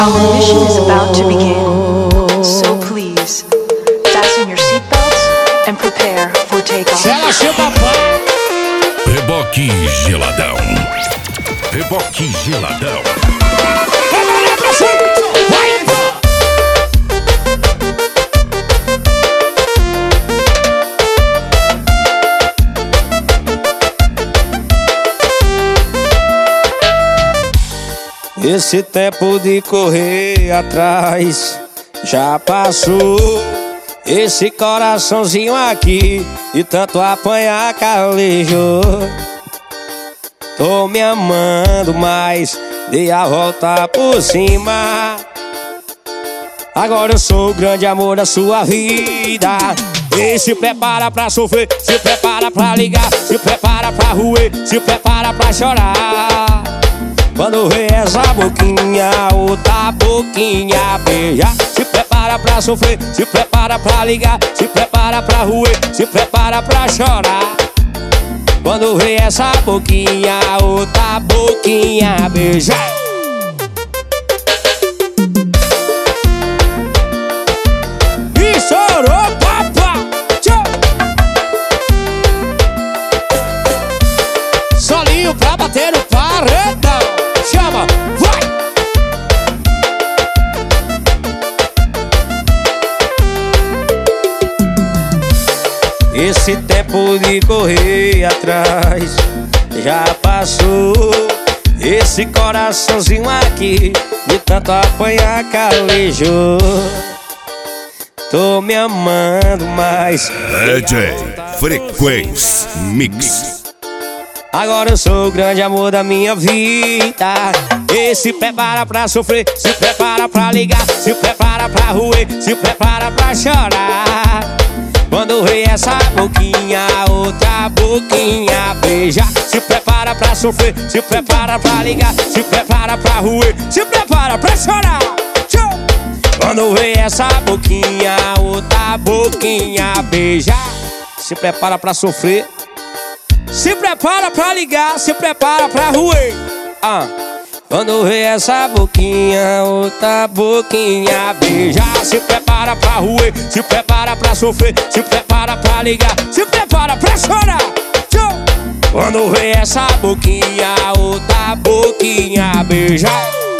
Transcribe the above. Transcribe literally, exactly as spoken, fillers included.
Our mission is about to begin, so please, fasten your seatbelts and prepare for takeoff. Reboque geladão. Reboque geladão. Esse tempo de correr atrás já passou. Esse coraçãozinho aqui de tanto apanhar calejou. Tô me amando, mas dei a volta por cima. Agora eu sou o grande amor da sua vida. E se prepara pra sofrer, se prepara pra ligar, se prepara pra roer, se prepara pra chorar. Quando vê essa boquinha, outra boquinha beijar. Se prepara pra sofrer, se prepara pra ligar, se prepara pra roer, se prepara pra chorar. Quando vê essa boquinha, outra boquinha beijar. E chorou, papá. Solinho pra bater no paredão. Chama, vai! Esse tempo de correr atrás já passou. Esse coraçãozinho aqui de tanto apanhar calejou. Tô me amando, mas D J Frequência Mix. Agora eu sou o grande amor da minha vida. E se prepara pra sofrer, se prepara pra ligar, se prepara pra roer, se prepara pra chorar. Quando vê essa boquinha, outra boquinha beijar. Se prepara pra sofrer, se prepara pra ligar, se prepara pra roer, se prepara pra chorar. Quando vê essa boquinha, outra boquinha beijar. Se prepara pra sofrer, se prepara pra ligar, se prepara pra roer. Ah. Quando vê essa boquinha, outra boquinha beijar. Se prepara pra roer, se prepara pra sofrer, se prepara pra ligar, se prepara pra chorar. Quando vê essa boquinha, outra boquinha beijar.